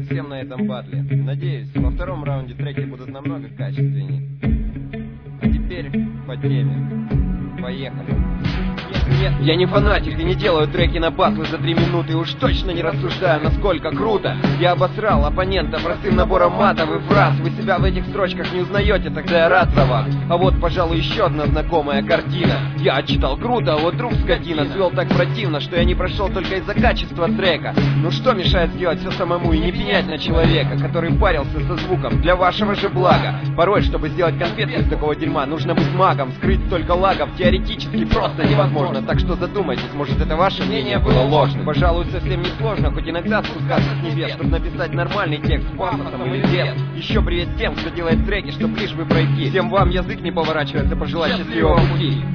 удачи всем на этом батле. Надеюсь, во втором раунде треки будут намного качественнее. А теперь по теме. Поехали. Нет, я не фанатик и не делаю треки на батлы за 3 минуты. И уж точно не рассуждаю, насколько круто. Я обосрал оппонента простым набором матов и фраз. Вы себя в этих строчках не узнаете, тогда я рад за вас. А вот, пожалуй, еще одна знакомая картина. Я читал круто, а вот друг скотина свел так противно, что я не прошел только из-за качества трека. Ну что мешает сделать все самому и не пенять на человека, который парился со звуком для вашего же блага? Порой, чтобы сделать конфетку из такого дерьма, нужно быть магом. Скрыть столько лагов теоретически просто невозможно. Так что задумайтесь, может, это ваше мнение было ложным. Пожалуй, совсем не сложно, хоть иногда спускаться с небес, чтобы написать нормальный текст с пафосом и вес. Еще привет тем, кто делает треки, чтоб лишь бы пройти. Всем вам язык не поворачивается пожелать счастливого пути.